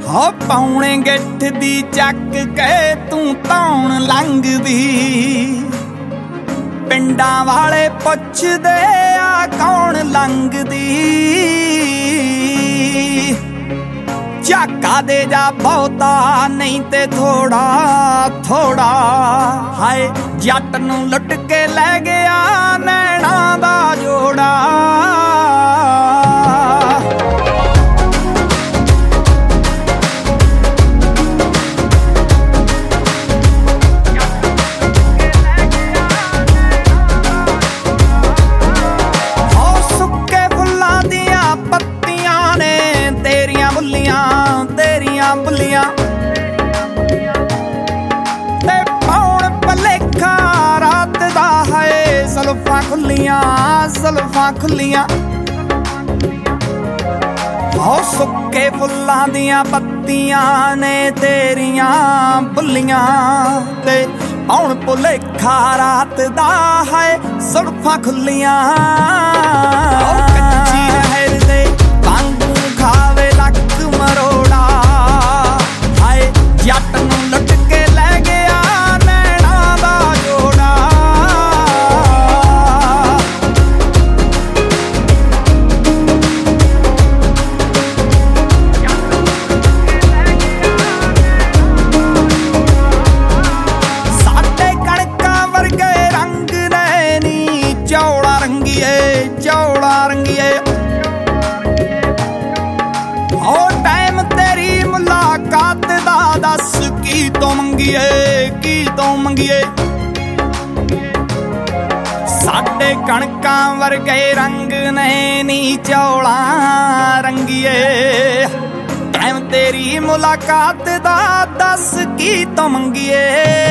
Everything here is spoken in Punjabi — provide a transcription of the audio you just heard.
ਹੋ ਪੌਣੇ ਗਿੱਠ ਦੀ ਚੱਕ ਕੇ ਤੂੰ ਧੌਣ ਲੰਘਦੀ ਪਿੰਡਾਂ ਵਾਲੇ ਪੁੱਛਦੇ ਆ ਕੌਣ ਲੰਘਦੀ ਝਾਕਾ ਦੇ ਜਾ ਬਹੁਤਾ ਨਹੀਂ ਤੇ ਥੋੜਾ ਥੋੜਾ ਹਾਏ ਜੱਟ ਨੂੰ ਲੁੱਟ ਕੇ ਲੈ ਗਿਆ ਨੈਣਾ ਦਾ ਜੋੜਾ ਤੇਰੀਆਂ ਬੁੱਲੀਆਂ ਤੇ ਪੌਣ ਭਲੇਖਾ ਰਾਤ ਦਾ ਹੈ ਜ਼ੁਲਫਾਂ ਖੁੱਲੀਆਂ ਹੋ ਸੁੱਕੇ ਫੁੱਲਾਂ ਦੀਆਂ ਪੱਤੀਆਂ ਨੇ ਤੇਰੀਆਂ ਬੁੱਲੀਆਂ ਤੇ ਪੌਣ ਭੁਲੇਖਾ ਰਾਤ ਦਾ ਹੈ ਜ਼ੁਲਫਾਂ ਖੁੱਲੀਆਂ ਕੱਚੀ ਰਹਿਰ ਦੇ ਵਾਂਗੂ ਖਾਵੇ ਲੱਕ ਮਰੋੜਾ ਹਾਏ ਜੱਟ ਨੂੰ ਲੁੱਟ ਕੇ ਲੈ ਗਿਆ ਨੈਣਾ ਦਾ ਜੋੜਾ ਸਾਡੇ ਕਣਕਾਂ ਵਰਗੇ ਰੰਗ ਨੇ ਨੀ ਚੌੜਾ ਰੰਗੀਏ ਹੋ ਟਾਈਮ ਤੇਰੀ ਮੁਲਾਕਾਤ ਦਾ ਦੱਸ ਕੀ ਤੋਂ ਮੰਗੀਏ ਸਾਡੇ ਕਣਕਾਂ ਵਰਗੇ ਰੰਗ ਨੇ ਨੀ ਚੌਲਾ ਰੰਗੀਏ ਟਾਈਮ ਤੇਰੀ ਮੁਲਾਕਾਤ ਦਾ ਦੱਸ ਕੀ ਤੋਂ ਮੰਗੀਏ